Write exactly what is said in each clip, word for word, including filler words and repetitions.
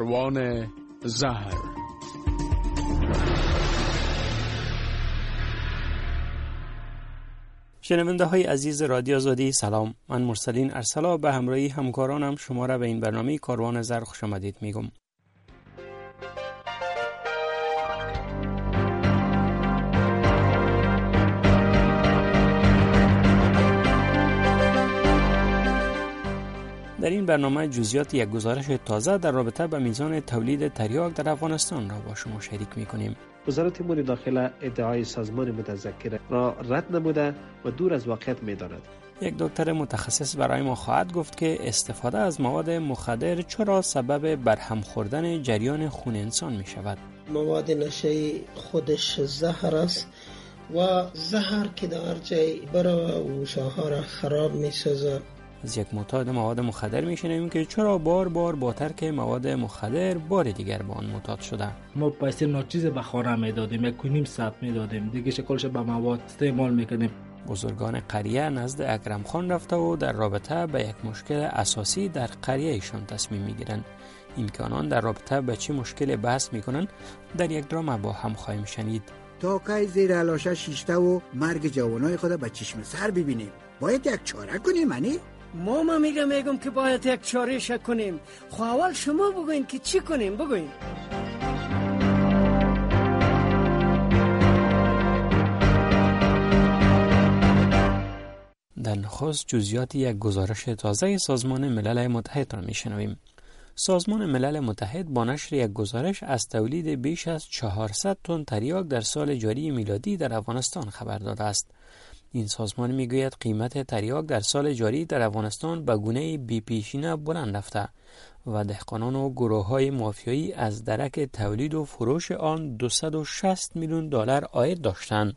کاروان زهر. شنونده های عزیز رادیو آزادی سلام، من مرسلین ارسلا به همراهی همکارانم شما را به این برنامه کاروان زهر خوش آمدید میگم. در این برنامه جزئیات یک گزارش تازه در رابطه با میزان تولید تریاک در افغانستان را با شما شریک می‌کنیم. وزارت امور داخله ادعای سازمان متذکر را رد نموده و دور از واقعیت می‌داند. یک دکتر متخصص برای ما خواهد گفت که استفاده از مواد مخدر چرا سبب برهم خوردن جریان خون انسان می‌شود. مواد نشه‌ای خودش زهر است و زهر که در جای برای گوشه‌ها را خراب می‌سازد. از یک معتاد مواد مخدر میشنویم که چرا بار بار با ترک مواد مخدر بار دیگر با آن معتاد شده. ما پیسه ناچیز به خانه میدادیم، یک کنیم ساعت میدادیم، دیگه شکلش به مواد استعمال میکنیم. بزرگان قریه نزد اکرم خان رفته و در رابطه به یک مشکل اساسی در قریه ایشان تصمیم میگیرند. این که آنان در رابطه به چه مشکل بحث میکنن در یک درام با هم خواهیم شنید. تا که زیر علاشه شیشته و مرگ جوانای خود به چشم سر ببینیم، باید یک چاره کنیم. منی ما ما میگم میگم که باید یک چاره شک کنیم. خب اول شما بگوین که چی کنیم. بگوین. در نخست جزئیات یک گزارش تازه سازمان ملل متحد را میشنویم. سازمان ملل متحد با نشر یک گزارش از تولید بیش از چهارصد تن تریاک در سال جاری میلادی در افغانستان خبر داده است. این سازمان میگوید قیمت تریاک در سال جاری در افغانستان به گونه بی پیشینه بلند رفته و دهقانان و گروه‌های مافیایی از درک تولید و فروش آن دویست و شصت میلیون دلار عاید داشتند.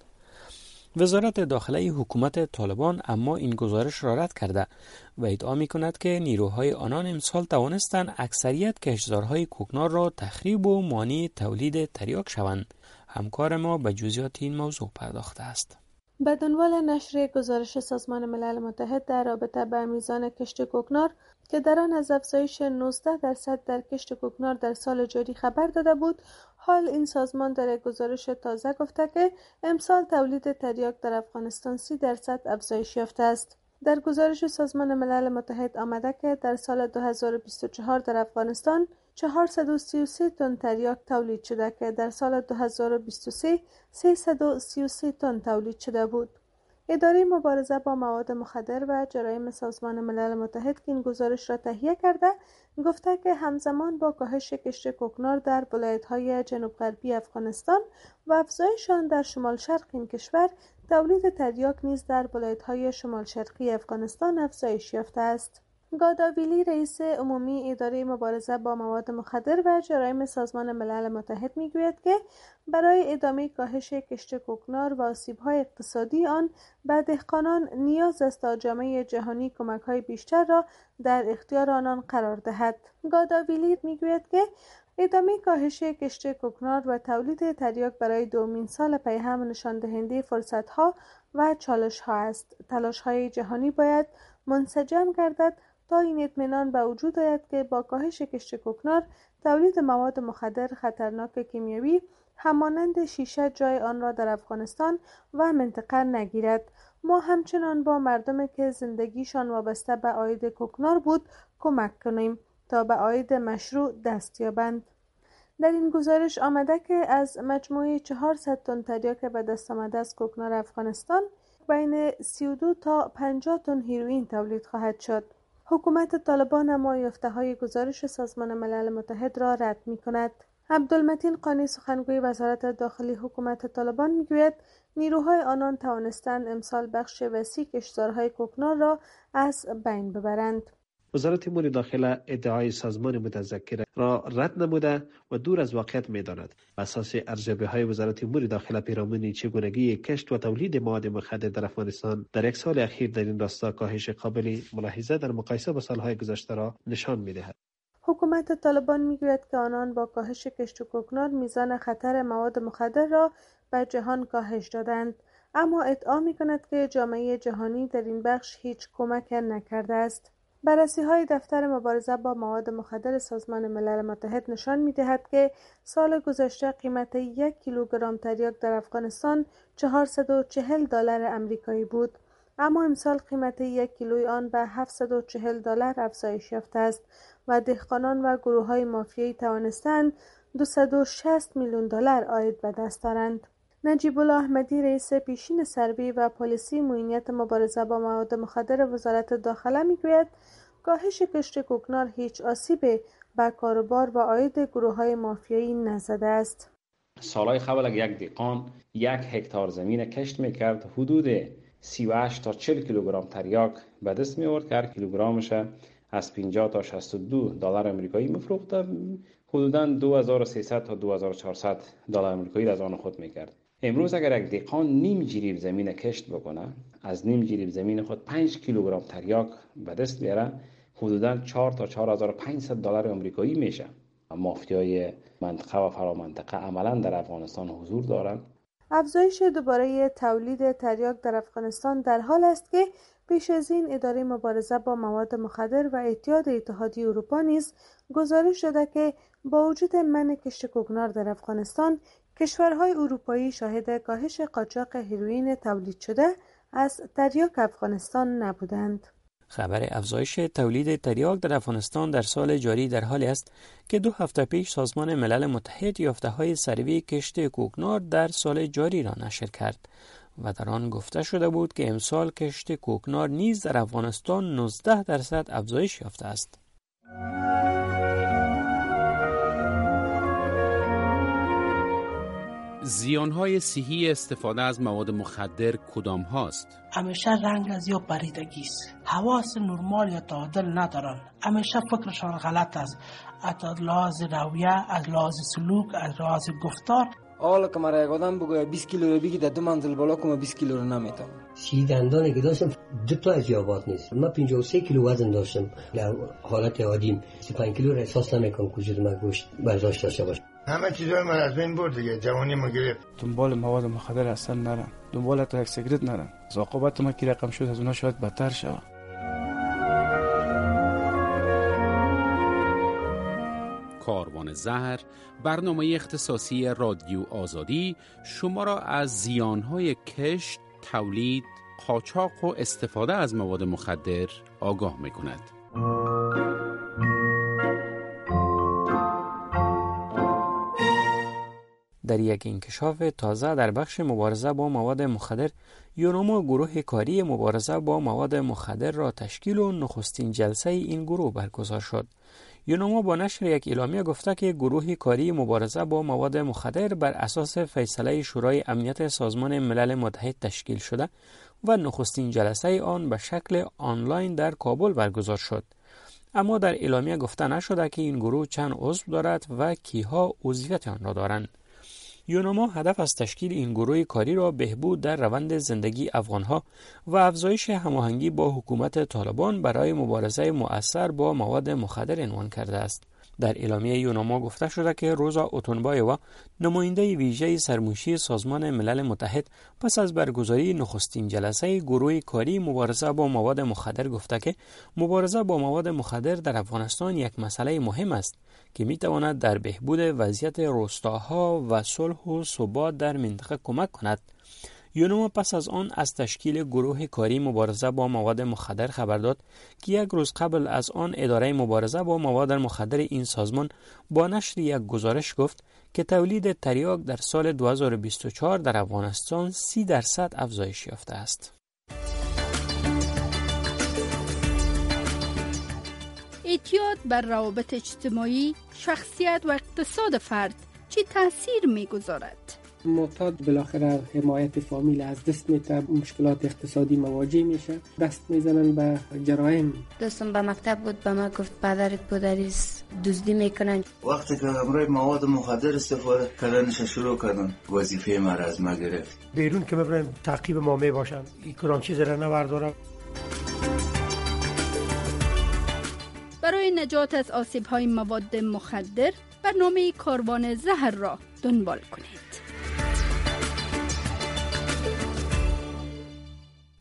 وزارت داخله حکومت طالبان اما این گزارش را رد کرده و ادعا می‌کند که نیروهای آنان امسال توانستند اکثریت کشتزارهای کوکنار را تخریب و مانع تولید تریاک شوند. همکار ما به جزئیات این موضوع پرداخته است. به دنبال نشر گزارش سازمان ملل متحد در رابطه با میزان کشت کوکنار که در آن از افزایش نوزده درصد در کشت کوکنار در سال جاری خبر داده بود، حال این سازمان در یک گزارش تازه گفته که امسال تولید تریاک در افغانستان سی درصد افزایش یافته است. در گزارش سازمان ملل متحد آمده که در سال دو هزار و بیست و چهار در افغانستان چهارصد و سی و سه تن تریاک تولید شده که در سال دو هزار و بیست و سه سیصد و سی و سه تن تولید شده بود. اداره مبارزه با مواد مخدر و جرایم سازمان ملل متحد که این گزارش را تهیه کرده گفته که همزمان با کاهش کشت کوکنار در ولایت‌های جنوب غربی افغانستان و افزایش آن در شمال شرق این کشور، تولید تریاک نیز در ولایت‌های شمال شرقی افغانستان افزایش یافته است. گاداویلی رئیس عمومی اداره مبارزه با مواد مخدر و جرایم سازمان ملل متحد میگوید که برای ادامه کاهش کشت کوکنار و آسیب‌های اقتصادی آن به دهقانان نیاز است تا جامعه جهانی کمک‌های بیشتر را در اختیار آنان قرار دهد. گاداویلی میگوید که ادامه کاهش کشت کوکنار و تولید تریاک برای دومین سال پی هم نشان دهنده فرصت‌ها و چالش‌ها است. تلاش‌های جهانی باید منسجم گردد تا این اطمینان به وجود آید که با کاهش کشت کوکنار تولید مواد مخدر خطرناک کیمیایی همانند شیشه جای آن را در افغانستان و منطقه نگیرد. ما همچنان با مردمی که زندگیشان وابسته به عاید کوکنار بود کمک کنیم تا به عاید مشروع دست یابند. در این گزارش آمده که از مجموعه چهارصد تن تریاک به دست آمده از کوکنار افغانستان بین سی و دو تا پنجاه تن هیروئین تولید خواهد شد. حکومت طالبان اما یافته‌های گزارش سازمان ملل متحد را رد می‌کند. عبدالمتین قانی سخنگوی وزارت داخلی حکومت طالبان میگوید نیروهای آنان توانستند امسال بخش وسیع کشتزارهای کوکنار را از بین ببرند. وزارت امور داخله ادعای سازمان متذکر را رد نموده و دور از واقعیت می‌داند. اساس ارزیابی‌های وزارت امور داخله پیرامون چگونگی کشت و تولید مواد مخدر در افغانستان در یک سال اخیر در این راستا کاهش قابل ملاحظه در مقایسه با سالهای گذشته را نشان می‌دهد. حکومت طالبان میگوید که آنان با کاهش کشت کوکنار میزان خطر مواد مخدر را به جهان کاهش دادند، اما ادعا می‌کند که جامعه جهانی در این بخش هیچ کمک نکرده است. بررسی‌های دفتر مبارزه با مواد مخدر سازمان ملل متحد نشان می‌دهد که سال گذشته قیمت یک کیلوگرم تریاک در افغانستان چهارصد و چهل دلار آمریکایی بود، اما امسال قیمت یک کیلوی آن به هفتصد و چهل دلار افزایش یافته است و دهقانان و گروه‌های مافیایی توانستند دویست و شصت میلیون دلار عاید به دست دارند. نجیب الله احمدی رئیس پیشین سروی و پالیسی معینیت مبارزه با مواد مخدر وزارت داخله میگوید کاهش کشت کوکنار هیچ آسیبی به کاروبار و عاید گروه‌های مافیایی نزده است. سالهای قبل یک دهقان یک هکتار زمین کشت میکرد، حدود سی و هشت تا چهل کیلوگرم تریاک به دست می آورد که هر کیلوگرمش از پنجاه تا شصت و دو دلار آمریکایی میفروخت، حدوداً دو هزار و سیصد تا دو هزار و چهارصد دلار آمریکایی از آن خود میکرد. امروز اگر یک دهقان نیم جریب زمین کشت بکنه، از نیم جریب زمین خود پنج کیلوگرم تریاک به دست بیاره، حدوداً چهار تا چهار هزار و پانصد دلار آمریکایی میشه. مافیای منطقه و فرامنطقه عملاً در افغانستان حضور دارند. افزایش دوباره تولید تریاک در افغانستان در حال است که پیش از این اداره مبارزه با مواد مخدر و اتحاد اتحادیه اروپا نیز گزارش داده که با وجود منع کشت کوکنار در افغانستان، کشورهای اروپایی شاهد کاهش قاچاق هروئین تولید شده از تریاک افغانستان نبودند. خبر افزایش تولید تریاک در افغانستان در سال جاری در حالی است که دو هفته پیش سازمان ملل متحد یافته‌های سروی کشت کوکنار در سال جاری را نشر کرد و در آن گفته شده بود که امسال کشت کوکنار نیز در افغانستان نوزده درصد افزایش یافته است. زیانهای صحی استفاده از مواد مخدر کدام هاست؟ همیشه رنگ از یا پریدگی است، حواس نرمال یا تعادل ندارن، همیشه فکرشان غلط است، از لحاظ رویه، از لحاظ سلوک، از لحاظ گفتار. حالا که مرا یک آدم بگوید بیست کیلو رو بگی در دو منزل بالا کنم بیست کیلو رو نمیتونم. سی دندانی که داشتم دو تا از یابات نیست. من پنجاه و سه کیلو وزن داشتم. در حالت عادیم سی و پنج کیلو را احساس نمیکنم که وجود من گوشت برداشت داشته باشه. همه چیزای من از بین برد دیگه، جوانی ما گرفت. دنبال مواد مخدر اصلا نرم، دنبال تا یک سیگرت نرم. عاقبت ما کی رقم شد از اونها شاید بدتر شود. کاروان زهر، برنامه اختصاصی رادیو آزادی شما را از زیانهای کشت، تولید، قاچاق و استفاده از مواد مخدر آگاه می‌کند. در یک انکشاف تازه در بخش مبارزه با مواد مخدر، یونوما گروه کاری مبارزه با مواد مخدر را تشکیل و نخستین جلسه این گروه برگزار شد. یونوما با نشر یک اعلامیه گفته که گروه کاری مبارزه با مواد مخدر بر اساس فیصله شورای امنیت سازمان ملل متحد تشکیل شده و نخستین جلسه آن به شکل آنلاین در کابل برگزار شد. اما در اعلامیه گفته نشده که این گروه چند عضو دارد و کیها عضویت آن را دارند. یونوما هدف از تشکیل این گروه کاری را بهبود در روند زندگی افغانها و افزایش هماهنگی با حکومت طالبان برای مبارزه مؤثر با مواد مخدر عنوان کرده است. در اعلامیه یونوما گفته شده که روزا اوتونبایوا، نماینده ویژه سرموشی سازمان ملل متحد، پس از برگزاری نخستین جلسه گروه کاری مبارزه با مواد مخدر گفته که مبارزه با مواد مخدر در افغانستان یک مسئله مهم است که می تواند در بهبود وضعیت روستاها و صلح و ثبات در منطقه کمک کند. یونوما پس از آن از تشکیل گروه کاری مبارزه با مواد مخدر خبر داد که یک روز قبل از آن اداره مبارزه با مواد مخدر این سازمان با نشر یک گزارش گفت که تولید تریاک در سال دو هزار و بیست و چهار در افغانستان سی درصد افزایش یافته است. اعتیاد بر روابط اجتماعی، شخصیت و اقتصاد فرد چه تأثیر می‌گذارد؟ معتاد بالاخره حمایت فامیل از دست میده، مشکلات اقتصادی مواجه میشه، دست میزنن به جرایم. دوستم به مکتب بود، به ما گفت پدرت پدریس دزدی میکنن. وقتی که امروز مواد مخدر استفاده کردنش شروع کردن، وظیفه ما را از ما گرفت. بیرون که ببرن تعقیب ما میباشن، این کدام چیز را نبردارن. برای نجات از آسیب‌های مواد مخدر، برنامه کاروان زهر را دنبال کنید.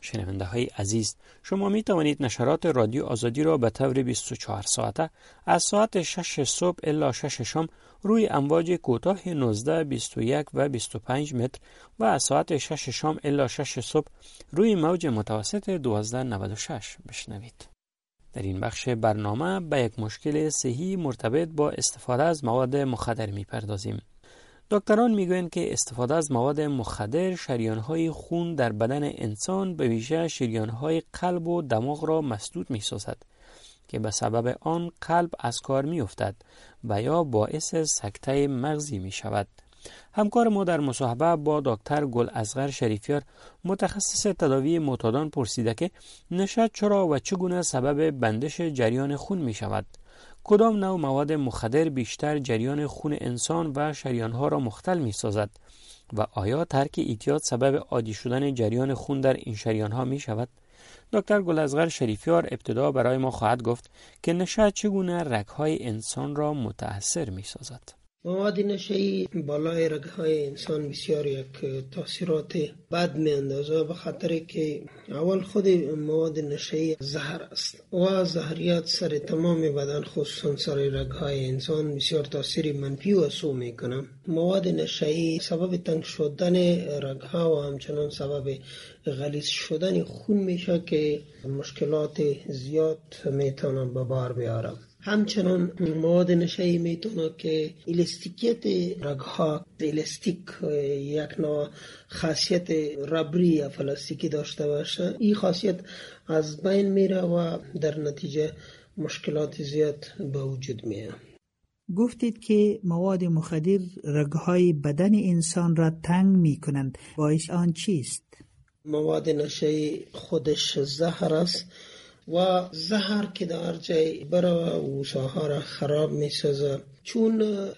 شنونده های عزیز، شما می توانید نشرات رادیو آزادی را به طور بیست و چهار ساعته از ساعت شش صبح الی شش شام روی امواج کوتاه نوزده، بیست و یک و بیست و پنج متر و از ساعت شش شام الی شش صبح روی موج متوسط دوازده نود و شش بشنوید. در این بخش برنامه به یک مشکل صحی مرتبط با استفاده از مواد مخدر می پردازیم. دکتران میگویند که استفاده از مواد مخدر شریان‌های خون در بدن انسان به ویژه شریان‌های قلب و دماغ را مسدود می‌سازد که به سبب آن قلب از کار می‌افتد و یا باعث سکته مغزی می‌شود. همکار ما در مصاحبه با دکتر گلاصغر شریفیار متخصص تداوی معتادان پرسیده که نشه چرا و چگونه سبب بندش جریان خون می‌شود؟ کدام نوع مواد مخدر بیشتر جریان خون انسان و شریانها را مختل می سازد و آیا ترک ایتیاد سبب عادی شدن جریان خون در این شریانها می شود؟ دکتر گلاصغر شریفیار ابتدا برای ما خواهد گفت که نشه چگونه رگهای انسان را متاثر می سازد. مواد نشه‌ای بالای رگ‌های انسان بسیار یک تاثیرات بد می‌اندازه، به خاطر که اول خود مواد نشه‌ای زهر است و زهریات سر تمام بدن خصوصا سر رگ‌های انسان بسیار تاثیر منفی و سو می‌کنه. مواد نشه‌ای سبب تنگ شدن رگ‌ها و همچنان سبب غلیظ شدن خون میشه که مشکلات زیاد میتونه به بار بیاره. همچنان مواد نشه‌ای میتونه که الاستیکیت رگ‌ها، الاستیک یک نوع خاصیت ربری یا پلاستیکی داشته باشه، این خاصیت از بین میره و در نتیجه مشکلات زیاد به وجود میاد. گفتید که مواد مخدر رگ‌های بدن انسان را تنگ میکنند، باعث آن چیست؟ مواد نشه‌ای خودش زهر است و زهر که در جای برای وشاها را خراب می سازه، چون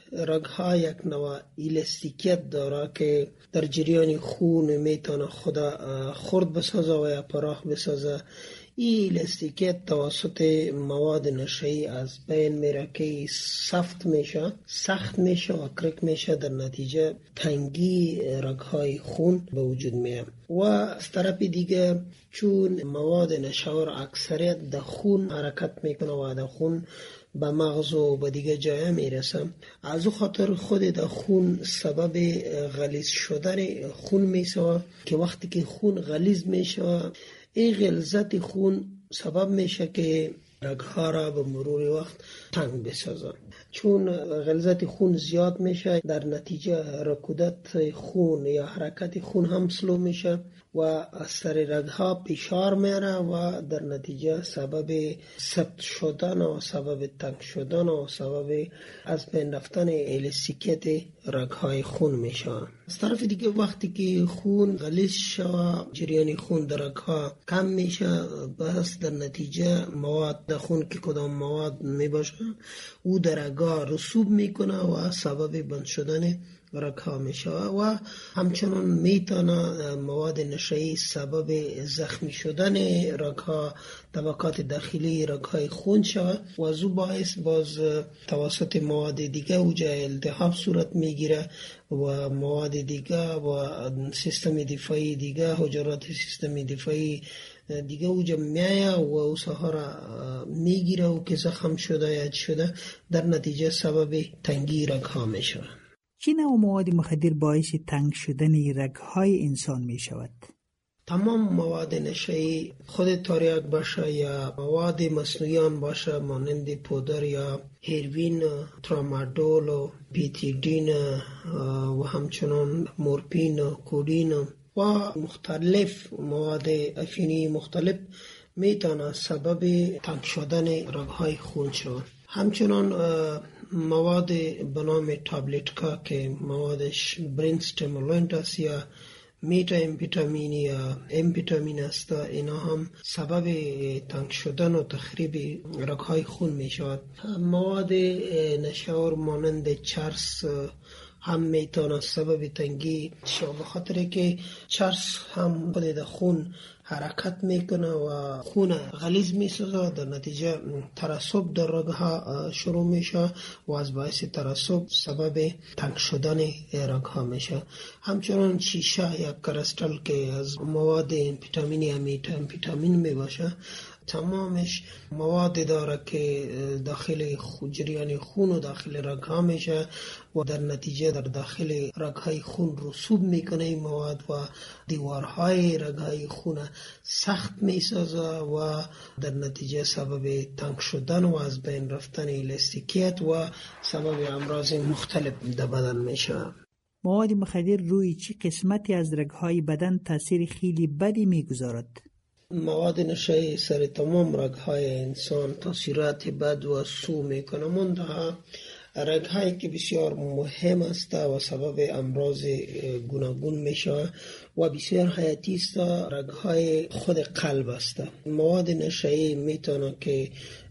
رگها یک نوع الاستیکیت داره که در جریان خون میتونه خدا خرد بسازه و یا پراخ بسازه. این الاستیکیت توسط مواد نشه‌ای از بین میره که سفت میشه، سخت میشه و کرک میشه، در نتیجه تنگی رگهای خون به وجود میاد. و از طرف دیگه چون مواد نشه‌آور اکثریت در خون حرکت میکنه و در خون به مغز و به دیگه جای میرسه، از او خاطر خود در خون سبب غلیظ شدن خون میشه که وقتی که خون غلیظ میشه این غلظت خون سبب میشه که رگها را به مرور وقت تنگ بسازه. چون غلظت خون زیاد میشه، در نتیجه رکودت خون یا حرکت خون هم سلو میشه و از سر رگها پیشار میره و در نتیجه سبب سفت شدن و سبب تنگ شدن و سبب از بین رفتن الاستیکیت رگهای خون میشه. از طرف دیگه وقتی که خون غلیظ شود، جریان خون در رگها کم میشه، بس در نتیجه مواد در خون که کدام مواد میباشه او در رگها رسوب میکنه و سبب بند شدن رگها میشه و همچنان میتونه مواد نشه‌ای سبب زخمی شدن رگها، طبقات داخلی رگهای خون شود و از او باعث باز توسط مواد دیگه اوجا التهاب صورت میگیره و مواد دیگه و سیستم دفاعی دیگه، حجرات سیستم دفاعی دیگه اوجا میایه و او سهارا میگیره و که زخم شده یا شده در نتیجه سبب تنگی رگها میشه. چه نوع مواد مخدر باعث تنگ شدن رگهای انسان می شود؟ تمام مواد نشه‌ای خود تریاک باشه یا مواد مصنوعی باشه مانند پودر یا هیروین، ترامادول، بیتیدین و همچنان مورفین، کودین و مختلف مواد افیونی مختلف میتونه سبب تنگ شدن رگهای خون شود. همچنان مواد به نام تابلتکا که موادش برین استیمولانت است یا میتا امفیتامین یا امفیتامین است، اینا هم سبب تنگ شدن و تخریب رگهای خون می شود. مواد نشه‌آور مانند چرس هم میتونه سبب تنگی شود، بخاطر که چرس هم خود در خون حرکت میکنه و خون غلیظ میسازه، در نتیجه ترسب در رگها شروع میشه و از باعث ترسب سبب تنگ شدن رگها میشه. همچنان شیشه یا کرستل که از مواد ویتامینی امیت ویتامین میباشه، تمامش مواد داره که داخل جریان خون و داخل رگها میشه و در نتیجه در داخل رگهای خون رسوب میکنه این مواد و دیوارهای رگهای خون سخت میسازه و در نتیجه سبب تنگ شدن و از بین رفتن الاستیکیت و سبب امراض مختلف در بدن میشه. مواد مخدر روی چه قسمتی از رگهای بدن تاثیر خیلی بدی میگذارد؟ مواد نشه‌ای سر تمام رگهای انسان تاثیرات بد و سو میکنه، منتها رگهایی که بسیار مهم است و سبب امراض گوناگون میشه و بسیار حیاتی است رگهای خود قلب است. مواد نشه‌ای میتونه که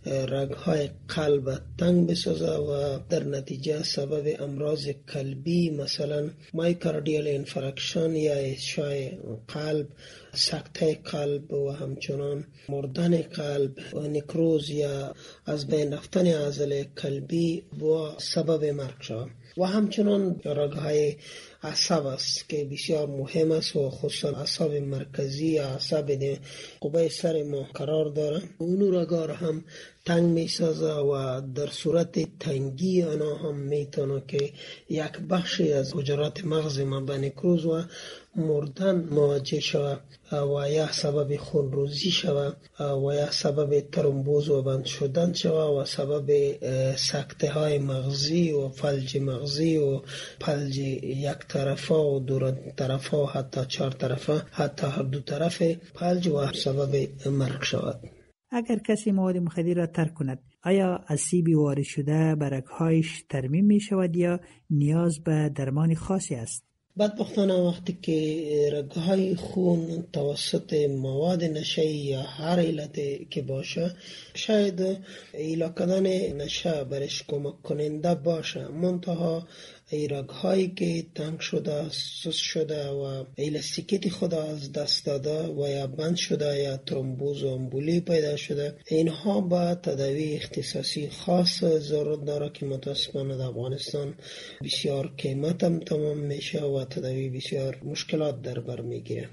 رگهای قلب تنگ بسازه و در نتیجه سبب امراض قلبی مثلا مایوکاردیال انفارکشن یا اشعاع قلب، سکته قلب و همچنان مردن قلب و نکروز یا از بین رفتن عضله قلبی و سبب مرگ شود. و همچنان رگهای عصب است که بسیار مهم است و خصوصا عصب مرکزی یا عصب قبه سر ما قرار داره. اون رگا را هم تنگ می سازه و در صورت تنگی آنها هم میتونه که یک بخشی از حجرات مغز ما به نکروز و مردن مواجه شود و یا سبب خونریزی شود و یا سبب ترومبوز و بند شدن شود و سبب سکته های مغزی و فلج مغزی و فلج یک طرفه و دو طرفه و حتی چهار طرفه، حتی هر دو طرف فلج و سبب مرگ شود. اگر کسی مواد مخدر را ترک کند، آیا اسیبی وارد شده به رگهایش ترمیم می شود یا نیاز به درمان خاصی است؟ بدبختانه وقتی که رگهای خون توسط مواد نشه‌ای یا هر علت که باشه، شاید ایلا کردن نشه برش کمک کننده باشه، منتها ای رگهایی که تنگ شده، سوس شده و الاستیکیت خود از دست داده و یا بند شده یا ترومبوز و امبولی پیدا شده، اینها با تداوی اختصاصی خاص ضرورت داره که متاسفانه در افغانستان بسیار قیمت هم تمام میشه و تداوی بسیار مشکلات در بر میگیره.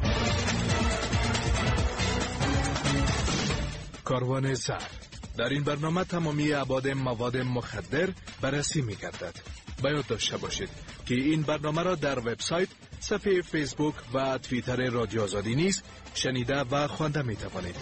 کاروان زهر در این برنامه تمامی ابعاد مواد مخدر بررسی می‌گردد. باید داشته باشید که این برنامه را در وبسایت، صفحه فیسبوک و توییتر رادیو آزادی نیز شنیده و خوانده می توانید.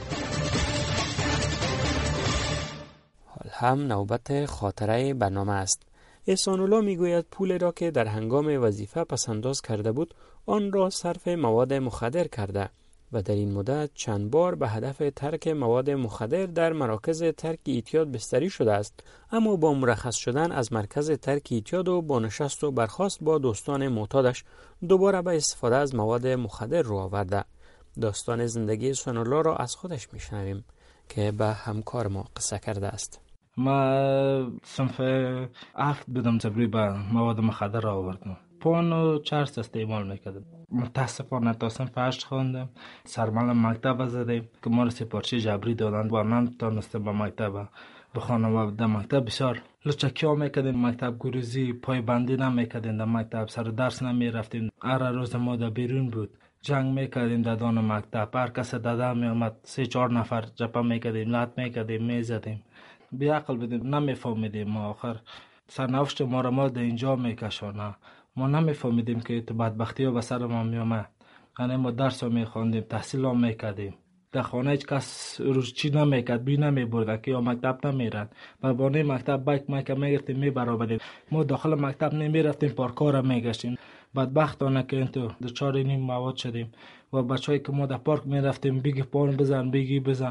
حال هم نوبت خاطره برنامه است. احسان الله می گوید پول را که در هنگام وظیفه پسنداز کرده بود آن را صرف مواد مخدر کرده و در این مدت چند بار به هدف ترک مواد مخدر در مراکز ترک اعتیاد بستری شده است، اما با مرخص شدن از مرکز ترک اعتیاد و با نشست و برخاست با دوستان معتادش دوباره به استفاده از مواد مخدر رو آورده. داستان زندگی احسان الله را از خودش میشنویم که به همکار ما قصه کرده است. ما صنف هفت بودم جبری به مواد مخدر را آوردم. پون و چرس استعمال میکردم. متاسفانه تا صنف هشت خواندم. سرمال مکتب زدیم که ما را سپارچی جبری دادند و نمیتونستم به مکتب بخوانم و در مکتب بسیار لچکی ها میکردیم. مکتب گروزی پای بندی نمیکردیم، در مکتب سر درس نمیرفتیم. هر روز ما در بیرون بود، جنگ میکردیم در دان مکتب. هر کس داده میامد سه چهار نفر جپا میکردیم، لط میکردیم، میزدیم. بی عقل بودیم، نمیفهمیدیم. ما آخر سرنوشت ما را ما در اینجا میکشانه. ما نمیفهمیدیم که تو بدبختی ها به سر ما میامد. یعنی ما درس ها میخواندیم، تحصیل ها میکردیم. در خانه هیچ کس روز چی نمیکرد، بی نمیبرد که یا مکتب نمیرن. و بانه مکتب بایک مایک میگرفتیم میبرابدیم. ما داخل مکتب نمیرفتیم، پارکا را میگشتیم. بدبختانه که اینطور دچار این مواد شدیم و بچه‌ای که ما در پارک میرفتیم بگی پان بزن بگی بزن،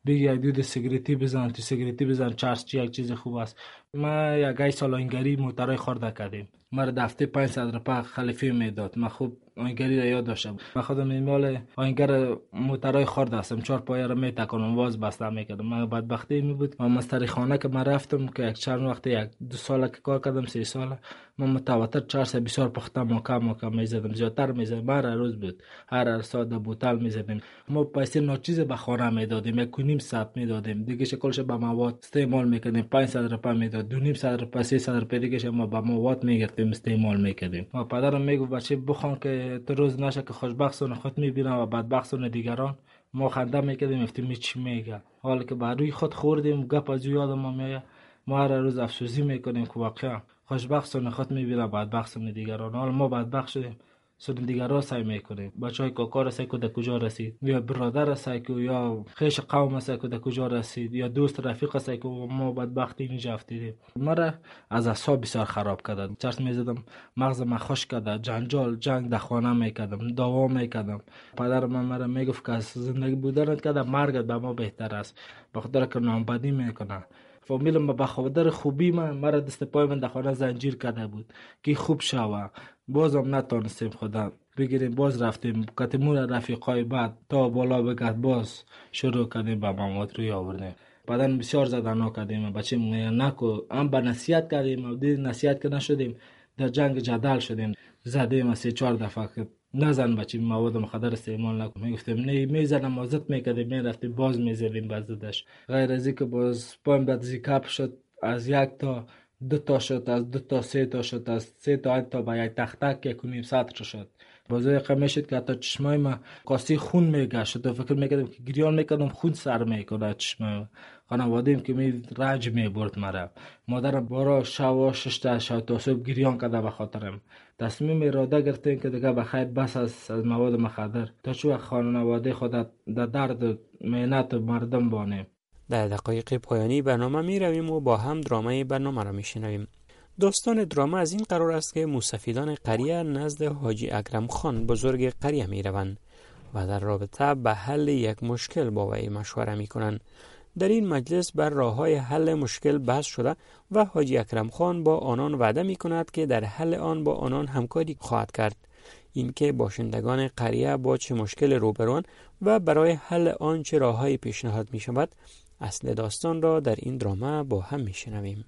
بگی یک دود سیگریتی بزن، تو سیگریتی بزن، چرس چی یک چیز خوب است. ما یک ای سالانگری موترای خورده کردیم، ما دفته پنجصد روپیه خلیفه میداد. ما خوب آینگری را یاد داشتم. من خودم میمال آینگر موترای خورده هستم، چهار پایه را میتکنم، واز بسته میکردم. من بدبختی می بود ما مستری خانه که من رفتم که یک چند وقت یک دو سال که کار کردم، سه سال ما متواتر چهارصد بسیار پخته موکم موکم میزدم، زیادتر میزدم. هر روز بود، هر ساعت بوتل میزدیم. ما پیسه ناچیز به خانه میدادیم، یک و نیم ساعت میدادیم دیگه، شکلش به مواد استعمال میکردیم. پانصد روپیه میداد، دو نیم صد روپیه، سه صد روپیه دیگه ما به مواد میگرفتیم استعمال میکردیم. ما پدرم میگفت بچه بخوان که تو روز نشه که خوشبختانه خود میبینم و بدبختانه دیگران. ما خنده میکردیم، گفتیم چی میگه، حالا که بر روی خود خوردیم گپ از یادم میاد. ما هر روز افسوسی میکنیم که واقعا خوشبختانه خود میبینم بدبختانه دیگران. حالا ما بدبخت شدیم، سر دیگران سعی میکنیم. بچهای کاکا سعی که در کجا رسید، یا برادر سعی که، یا خیش قوم سعی که در کجا رسید، یا دوست رفیق سعی که. ما بدبختی اینجا افتیدیم. ما را از اعصاب بسیار خراب کرد. چرت میزدم، مغز من خشک کرد، جنجال جنگ در خانه میکردم، دعوا میکردم. پدر من مرا میگفت که از زندگی بودن که مرگت به ما بهتر است، به خاطر که نامبدی میکنه. فامیلم به خاطر خوبی من مرا دست پای من در خانه زنجیر کرده بود که خوب شوه. بازم نتونستیم خدا بگیریم، باز رفتیم کتمون رفیقای بعد تا بالا بگرد، باز شروع کردیم به مواد روی آوردیم. بعدن بسیار زدنا کردیم، بچه نکو هم به نصیحت کردیم و دید نصیحت که نشدیم، در جنگ جدل شدیم، زدیم سه چهار دفعه که نزن بچه مواد مخدر استعمال نکن. میگفتیم نه، میزنم ازت میکردیم، میرفتیم باز میزدیم بازدش. غیر از اینکه باز پایم بعد زیکاپ شد، از یک تا دو تا شد، از دو تا سه تا شد، از سه تا تا به یک تختک یک و نیم سطر شد. بازه قمه شد که حتی چشمای ما قاسی خون میگشت و فکر میکردم که گریان میکردم خون سر میکنه چشمای. خانوادیم که می رنج میبرد مرا. مادرم بارا شوا شش تا شب تا صبح گریان کرده به خاطرم. تصمیم اراده گرفتیم که دیگه بخیر بس از, از مواد مخدر تا چو خانواده خود در درد و مهنت مردم بانیم. در دقایق پایانی برنامه می رویم و با هم درامه برنامه را می شنویم. داستان درامه از این قرار است که موسفیدان قریه نزد حاجی اکرم خان بزرگ قریه می روند و در رابطه به حل یک مشکل با وی مشوره می کنند. در این مجلس بر راه‌های حل مشکل بحث شده و حاجی اکرم خان با آنان وعده می کند که در حل آن با آنان همکاری خواهد کرد. اینکه باشندگان قریه با چه مشکل روبروان و برای حل آن چه راه‌های پیشنهاد می شود، اصل داستان را در این درامه با هم می شنویم.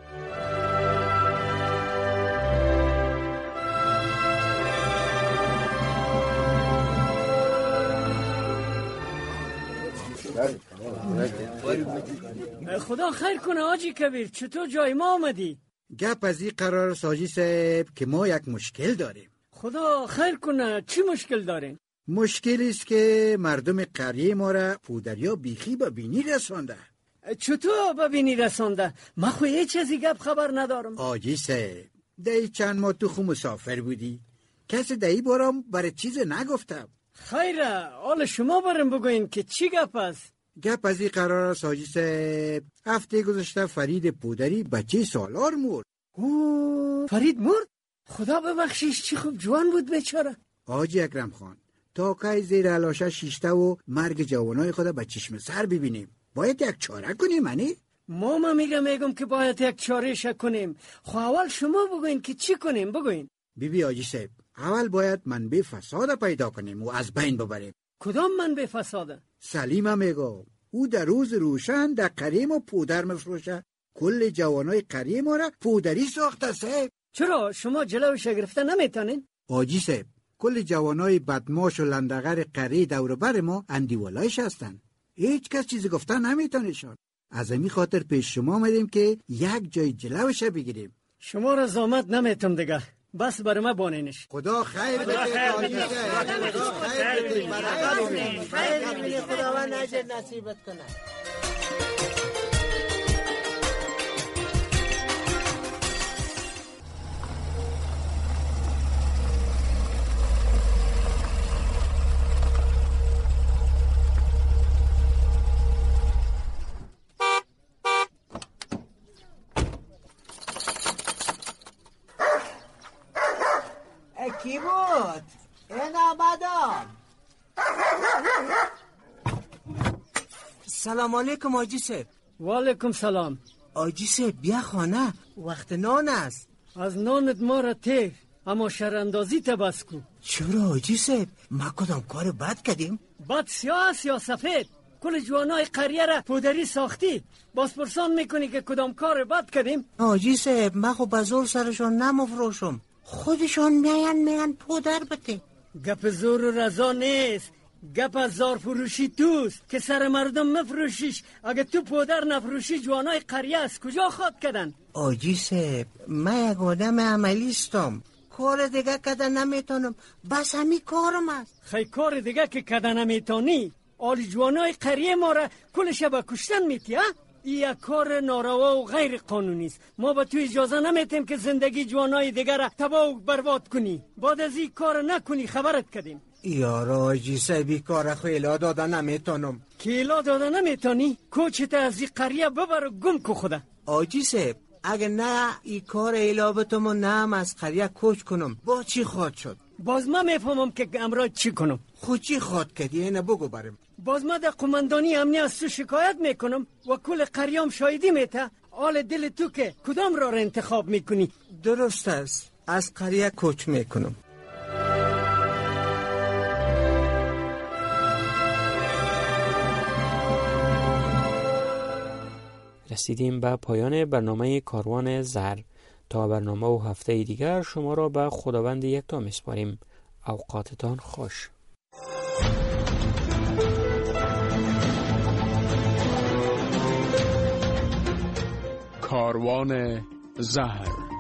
خدا خیر کنه حاجی کبیر، چطور جای ما آمدی؟ گپ از این قرار ساجی صاحب که ما یک مشکل داریم. خدا خیر کنه، چی مشکل دارین؟ مشکلی است که مردم قریه ما را پودریا بیخی به بینی رسانده. چطور به بینی رسانده؟ من خو هیچ از این گپ خبر ندارم. حاجی صاحب دی چند ماه تو خو مسافر بودی، کسی دی بارم برای چیز نگفتم. خیره، حال شما برم بگوین که چی گپ است؟ گپ از این قرار است حاجی صاحب، هفته گذشته فرید پودری بچه سالار مرد. اوه، فرید مرد؟ خدا ببخشیش، چی خوب جوان بود بیچاره. حاجی اکرم خان، تا که زیر علاشه شیشته و مرگ جوانای خود به چشم سر ببینیم، باید یک چاره کنیم. منی ما ما میگم میگم که باید یک چاره ش کنیم. خو اول شما بگوین که چی کنیم. بگوین. بی بی حاجی صاحب، اول باید منبع فساد پیدا کنیم و از بین ببریم. کدام منبع فساد؟ سلیمه میگم، او در روز روشن در قریه ما پودر مفروشه، کل جوانای قریه ما را پودری ساخته. صاحب چرا شما جلوش گرفته نمیتونین؟ حاجی صاحب، کل جوانای بدماش و لندغر قریه دور بر ما اندیولایش هستن، هیچ کس چیزی گفتن نمیتونشون. از همین خاطر پیش شما آمدیم که یک جای جلوش بگیریم. شما را زامت نمیتونم دیگه، بس برای ما بانینش. خدا خیر بده. خدا خیر بده. خیر بده. خداوند اجر نصیبت کنه. کی بود؟ این آمدم. سلام علیکم آجی صاحب. و علیکم سلام. آجی صاحب بیا خانه، وقت نان است. از نانت ما را تیر، اما شراندازی تا بس کو. چرا آجی صاحب؟ ما کدام کار بد کردیم؟ بد سیاه است یا سفید؟ کل جوانای قریه را پودری ساختی، باز پرسان میکنی که کدام کار بد کردیم؟ آجی صاحب ما خو بزور سرشان نمفروشم، خودشان میان میان پودر بده. گپ زور و رضا نیست، گپ از زار فروشی توست که سر مردم مفروشیش. اگه تو پودر نفروشی جوانای قریه از کجا خواد کردن؟ آجی صاحب من یک آدم عملیستم، کار دیگه کده نمیتونم، بس همی کارم است. خیلی کار دیگه که کده نمیتونی؟ آلی جوانای قریه ما را کل شب کشتن میتی ها؟ این یک کار ناروا و غیر قانونی است. ما به تو اجازه نمیتیم که زندگی جوانای دیگر را تباه و برباد کنی. بعد از این کار نکنی خبرت کردیم. یارا آجی صاحبی کار خیلا داده نمیتونم. کیلا داده نمیتونی؟ کوچت از این قریه ببر و گم کو خدا. آجی صاحب اگه نه این کار ایلابتمو نم از قریه کوچ کنم با چی خواد شد؟ باز ما میفهمم که امراض چی کنم. خود چی خواد کردی اینه بگو برم. باز ما در قماندانی امنی از تو شکایت میکنم و کل قریام شایدی میته. حال دل تو که کدام را, را انتخاب میکنی؟ درست است، از قریه کوچ میکنم. رسیدیم به پایان برنامه کاروان زهر. تا برنامه و هفته دیگر شما را به خداوند یکتا میسپاریم. اوقاتتان خوش. کاروان زهر.